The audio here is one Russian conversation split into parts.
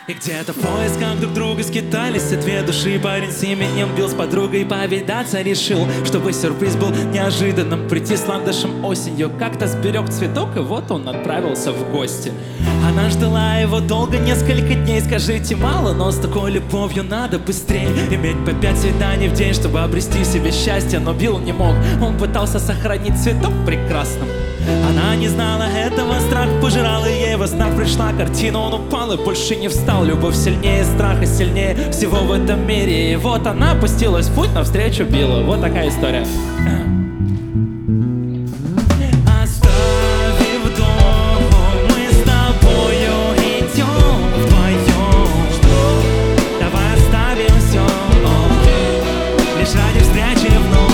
И где-то в поисках друг друга скитались от две души. Парень с именем бил с подругой, повидаться решил, чтобы сюрприз был неожиданным. Прийти с ландышем осенью, как-то сберег цветок, и вот он отправился в гости. Она ждала его долго, несколько дней. Скажите, мало, но с такой любовью надо быстрее. Иметь по 5 свиданий в день, чтобы обрести себе счастье. Но Билл не мог, он пытался сохранить цветок прекрасным. Она не знала этого, страх пожирал, и ей во снах пришла картина. Он упал и больше не встал. Любовь сильнее страха, сильнее всего в этом мире. И вот она пустилась в путь навстречу Биллу. Вот такая история. Оставив дом, мы с тобою идем вдвоем. Давай оставим все, лишь ради встречи вновь.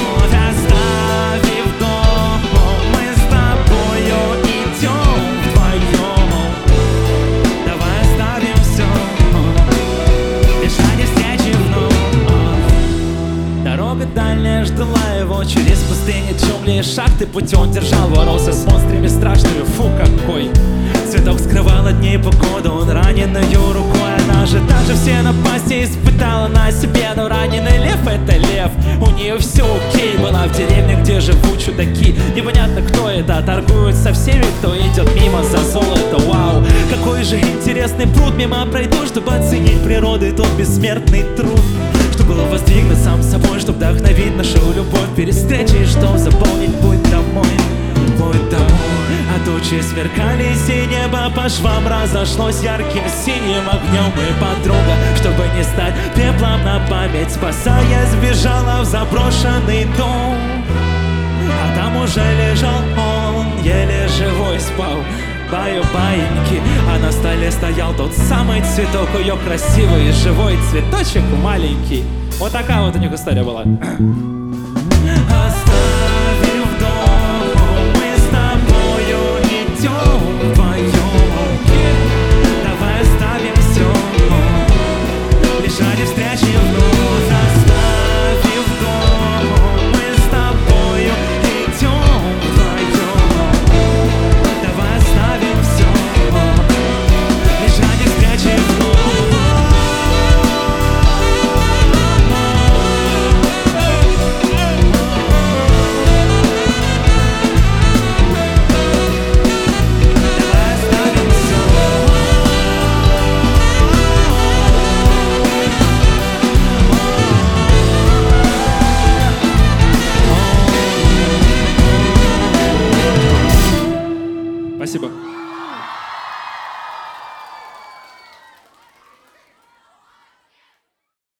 Дальняя ждала его через пустыни, джунгли и шахты. Путь он держал, боролся с монстрами страшными. Фу, какой! Цветок скрывал от ней погоду, он раненою рукой. Она же даже все напасти испытала на себе. Но раненый лев — это лев, у нее все окей. Была в деревне, где живут чудаки. Непонятно, кто это, торгуют со всеми, кто идет мимо за золото. Вау, какой же интересный пруд. Мимо пройду, чтобы оценить природу и тот бессмертный труд. Чтобы было воздвигнуть сам собой, чтобы вдохновить нашу любовь перед встречей, чтобы заполнить путь домой. Путь домой. А тучи сверкались, и небо по швам разошлось ярким синим огнем. И подруга, чтобы не стать пеплом на память, спасаясь, сбежала в заброшенный дом. А там уже лежал он, еле живой спал. Баю-баиньки, а на столе стоял тот самый цветок. Ее красивый живой цветочек маленький. Вот такая вот у них история была.